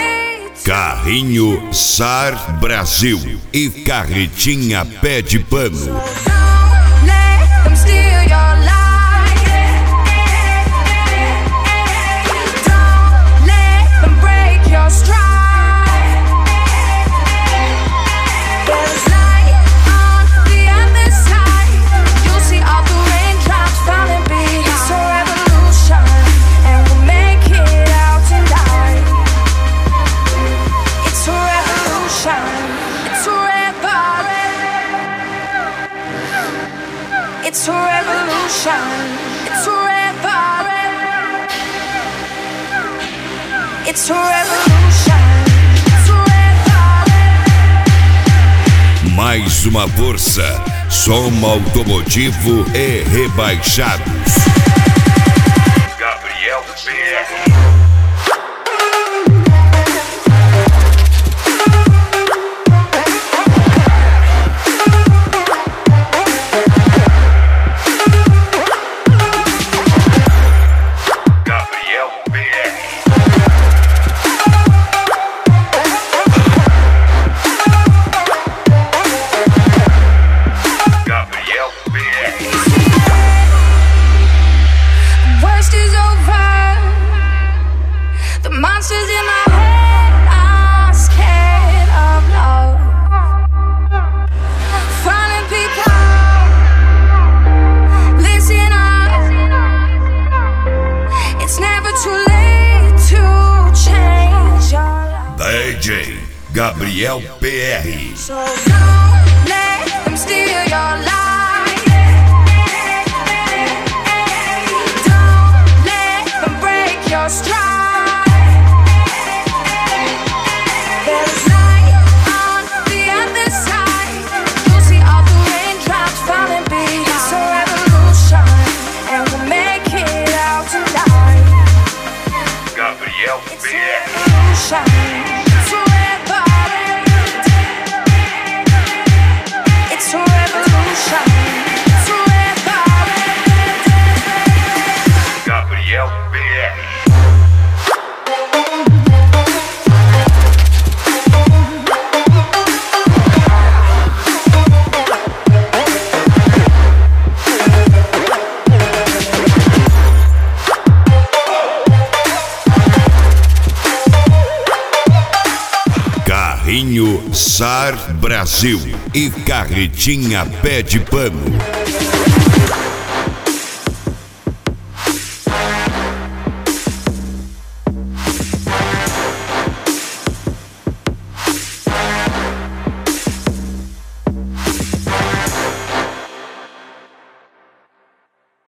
Carrinho SAR Brasil e Carretinha Pé de Pano. It's a revolution. It's a revolution. It's a revolution. It's a revolution. Mais uma força. Som automotivo e rebaixados. Gabriel BR. Monsters in my head are scared of love. Falling people, listen up. It's never too late to change your life. DJ Gabriel BR. So don't let them steal your life. Don't let them break your stride. Carrinho SAR Brasil e Carretinha Pé de Pano.